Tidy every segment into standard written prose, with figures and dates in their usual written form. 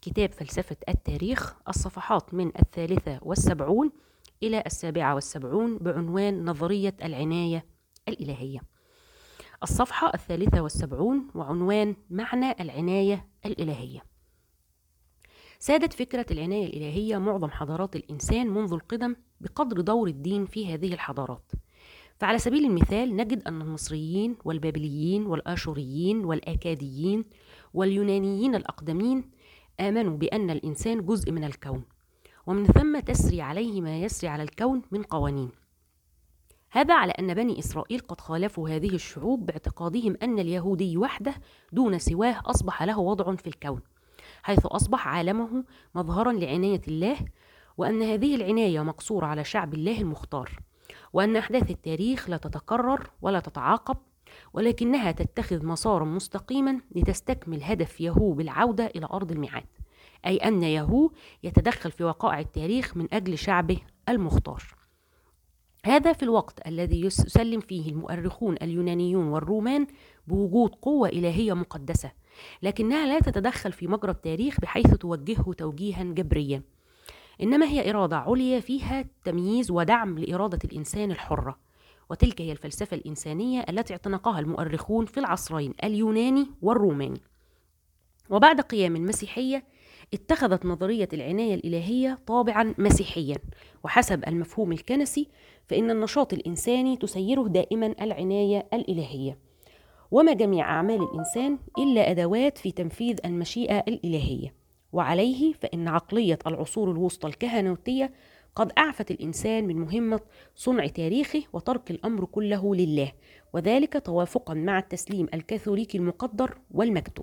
كتاب فلسفة التاريخ، الصفحات من 73 إلى 77 بعنوان نظرية العناية الإلهية. الصفحة 73 وعنوان معنى العناية الإلهية. سادت فكرة العناية الإلهية معظم حضارات الإنسان منذ القدم بقدر دور الدين في هذه الحضارات. فعلى سبيل المثال نجد أن المصريين والبابليين والآشوريين والآكاديين واليونانيين الأقدمين آمنوا بأن الإنسان جزء من الكون، ومن ثم تسري عليه ما يسري على الكون من قوانين. هذا على أن بني إسرائيل قد خالفوا هذه الشعوب باعتقادهم أن اليهودي وحده دون سواه أصبح له وضع في الكون، حيث أصبح عالمه مظهرا لعناية الله، وأن هذه العناية مقصورة على شعب الله المختار، وأن أحداث التاريخ لا تتكرر ولا تتعاقب، ولكنها تتخذ مسارا مستقيما لتستكمل هدف يهو بالعودة إلى أرض الميعاد، أي أن يهو يتدخل في وقائع التاريخ من أجل شعبه المختار. هذا في الوقت الذي يسلم فيه المؤرخون اليونانيون والرومان بوجود قوة إلهية مقدسة، لكنها لا تتدخل في مجرى التاريخ بحيث توجهه توجيها جبريا، إنما هي إرادة عليا فيها تمييز ودعم لإرادة الإنسان الحرة. وتلك هي الفلسفة الإنسانية التي اعتنقها المؤرخون في العصرين اليوناني والروماني. وبعد قيام المسيحية اتخذت نظرية العناية الإلهية طابعا مسيحيا، وحسب المفهوم الكنسي فإن النشاط الإنساني تسيره دائما العناية الإلهية، وما جميع أعمال الإنسان إلا أدوات في تنفيذ المشيئة الإلهية. وعليه فإن عقلية العصور الوسطى الكهنوتية قد أعفت الإنسان من مهمة صنع تاريخه وترك الأمر كله لله، وذلك توافقا مع التسليم الكاثوليكي المقدر والمكتوب.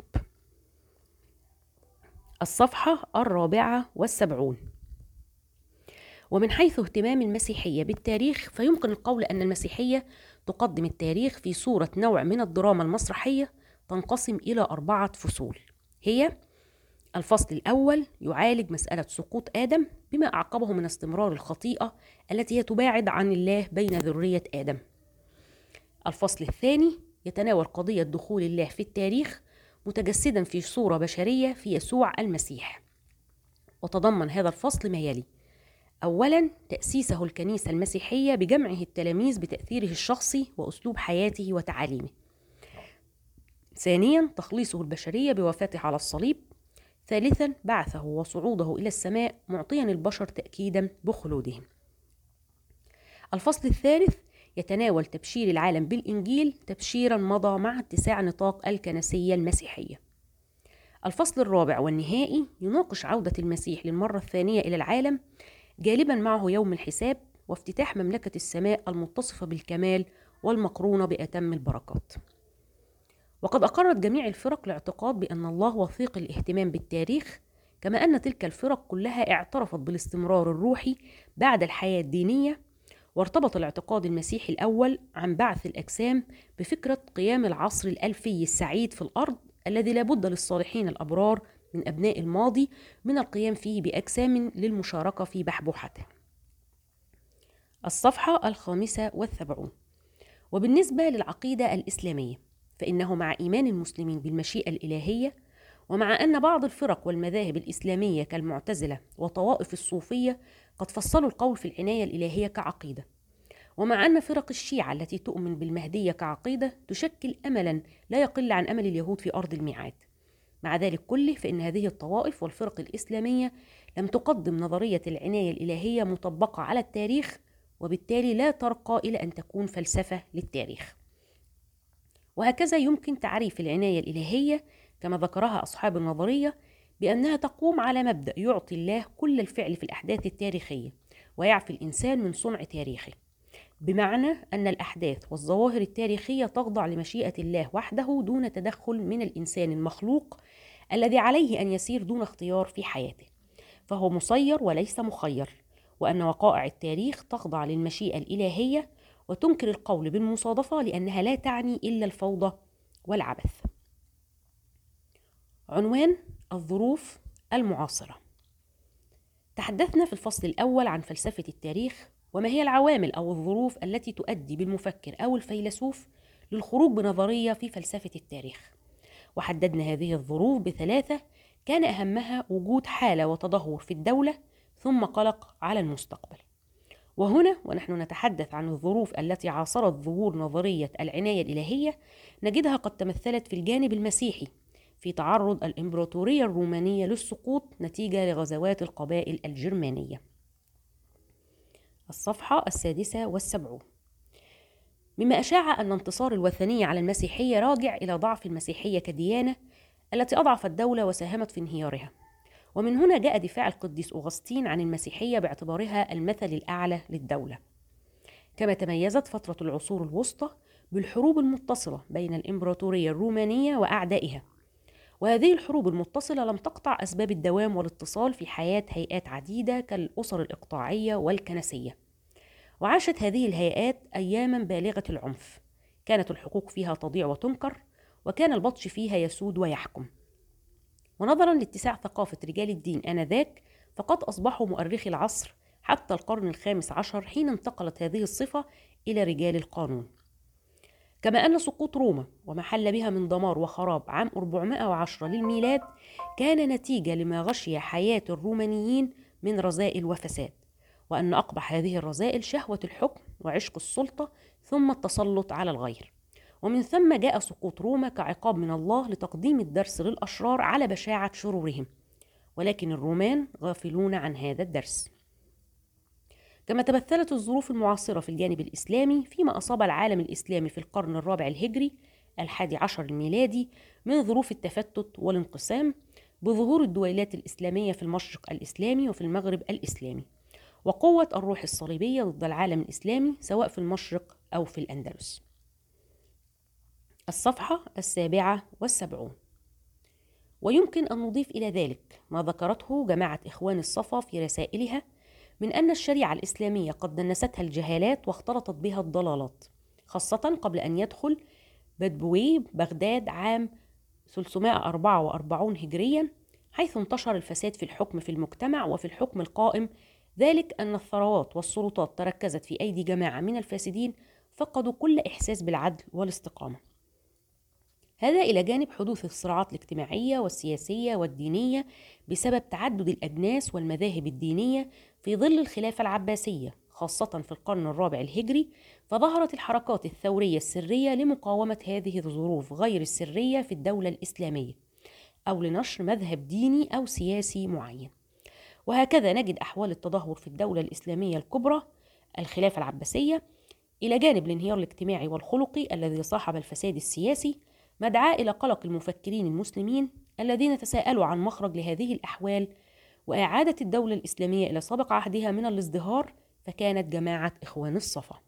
الصفحة 74. ومن حيث اهتمام المسيحية بالتاريخ فيمكن القول أن المسيحية تقدم التاريخ في صورة نوع من الدراما المسرحية تنقسم إلى 4 فصول. هي: الفصل الأول يعالج مسألة سقوط آدم بما أعقبه من استمرار الخطيئة التي تباعد عن الله بين ذرية آدم. الفصل الثاني يتناول قضية دخول الله في التاريخ متجسدا في صورة بشرية في يسوع المسيح، وتضمن هذا الفصل ما يلي: أولا تأسيسه الكنيسة المسيحية بجمعه التلاميذ بتأثيره الشخصي وأسلوب حياته وتعاليمه. ثانيا تخليصه البشرية بوفاته على الصليب. ثالثا بعثه وصعوده إلى السماء معطيا البشر تأكيدا بخلودهم. الفصل الثالث يتناول تبشير العالم بالإنجيل تبشيرا مضى مع اتساع نطاق الكنسية المسيحية. الفصل الرابع والنهائي يناقش عودة المسيح للمرة الثانية إلى العالم، جالبا معه يوم الحساب وافتتاح مملكة السماء المتصفة بالكمال والمقرونة بأتم البركات. وقد أقرت جميع الفرق الاعتقاد بأن الله وثيق الاهتمام بالتاريخ، كما أن تلك الفرق كلها اعترفت بالاستمرار الروحي بعد الحياة الدينية. وارتبط الاعتقاد المسيحي الأول عن بعث الأجسام بفكرة قيام العصر الألفي السعيد في الأرض الذي لا بد للصالحين الأبرار من أبناء الماضي من القيام فيه بأجسام للمشاركة في بحبوحته. الصفحة 75. وبالنسبة للعقيدة الإسلامية فإنه مع إيمان المسلمين بالمشيئة الإلهية، ومع أن بعض الفرق والمذاهب الإسلامية كالمعتزلة وطوائف الصوفية قد فصلوا القول في العناية الإلهية كعقيدة، ومع أن فرق الشيعة التي تؤمن بالمهدية كعقيدة تشكل أملا لا يقل عن أمل اليهود في أرض الميعاد. مع ذلك كله فإن هذه الطوائف والفرق الإسلامية لم تقدم نظرية العناية الإلهية مطبقة على التاريخ، وبالتالي لا ترقى إلى أن تكون فلسفة للتاريخ. وهكذا يمكن تعريف العناية الإلهية كما ذكرها أصحاب النظرية بأنها تقوم على مبدأ يعطي الله كل الفعل في الأحداث التاريخية ويعفي الإنسان من صنع تاريخه، بمعنى أن الأحداث والظواهر التاريخية تخضع لمشيئة الله وحده دون تدخل من الإنسان المخلوق الذي عليه أن يسير دون اختيار في حياته، فهو مسير وليس مخير، وأن وقائع التاريخ تخضع للمشيئة الإلهية وتنكر القول بالمصادفة لأنها لا تعني إلا الفوضى والعبث. عنوان: الظروف المعاصرة. تحدثنا في الفصل الأول عن فلسفة التاريخ وما هي العوامل أو الظروف التي تؤدي بالمفكر أو الفيلسوف للخروج بنظرية في فلسفة التاريخ، وحددنا هذه الظروف ب3 كان أهمها وجود حالة وتدهور في الدولة ثم قلق على المستقبل. وهنا ونحن نتحدث عن الظروف التي عاصرت ظهور نظرية العناية الإلهية، نجدها قد تمثلت في الجانب المسيحي في تعرض الإمبراطورية الرومانية للسقوط نتيجة لغزوات القبائل الجرمانية. الصفحة 76. مما أشاع أن انتصار الوثنية على المسيحية راجع إلى ضعف المسيحية كديانة التي أضعفت الدولة وساهمت في انهيارها. ومن هنا جاء دفاع القديس أغسطين عن المسيحية باعتبارها المثل الأعلى للدولة. كما تميزت فترة العصور الوسطى بالحروب المتصلة بين الإمبراطورية الرومانية وأعدائها، وهذه الحروب المتصلة لم تقطع أسباب الدوام والاتصال في حياة هيئات عديدة كالأسر الإقطاعية والكنسية. وعاشت هذه الهيئات أياما بالغة العنف، كانت الحقوق فيها تضيع وتنكر، وكان البطش فيها يسود ويحكم. ونظرا لاتساع ثقافة رجال الدين آنذاك، فقد أصبحوا مؤرخي العصر حتى القرن ال15 حين انتقلت هذه الصفة إلى رجال القانون. كما أن سقوط روما وما حل بها من دمار وخراب عام 410 للميلاد كان نتيجة لما غشي حياة الرومانيين من رذائل وفساد، وأن أقبح هذه الرذائل شهوة الحكم وعشق السلطة ثم التسلط على الغير. ومن ثم جاء سقوط روما كعقاب من الله لتقديم الدرس للأشرار على بشاعة شرورهم، ولكن الرومان غافلون عن هذا الدرس. كما تمثلت الظروف المعاصرة في الجانب الإسلامي فيما أصاب العالم الإسلامي في القرن الرابع الهجري 11 الميلادي من ظروف التفتت والانقسام، بظهور الدويلات الإسلامية في المشرق الإسلامي وفي المغرب الإسلامي، وقوة الروح الصليبية ضد العالم الإسلامي سواء في المشرق أو في الأندلس. الصفحة 77. ويمكن أن نضيف إلى ذلك ما ذكرته جماعة إخوان الصفا في رسائلها من أن الشريعة الإسلامية قد دنستها الجهالات واختلطت بها الضلالات، خاصة قبل أن يدخل بدبوي بغداد عام 344 هجريا، حيث انتشر الفساد في الحكم في المجتمع وفي الحكم القائم، ذلك أن الثروات والسلطات تركزت في أيدي جماعة من الفاسدين فقدوا كل إحساس بالعدل والاستقامة. هذا إلى جانب حدوث الصراعات الاجتماعية والسياسية والدينية بسبب تعدد الأجناس والمذاهب الدينية في ظل الخلافة العباسية، خاصة في القرن الرابع الهجري، فظهرت الحركات الثورية السرية لمقاومة هذه الظروف غير السرية في الدولة الإسلامية أو لنشر مذهب ديني أو سياسي معين. وهكذا نجد أحوال التدهور في الدولة الإسلامية الكبرى الخلافة العباسية إلى جانب الانهيار الاجتماعي والخلقي الذي صاحب الفساد السياسي، مدعاة إلى قلق المفكرين المسلمين الذين تساءلوا عن مخرج لهذه الأحوال وإعادة الدولة الإسلامية إلى سابق عهدها من الازدهار، فكانت جماعة إخوان الصفا.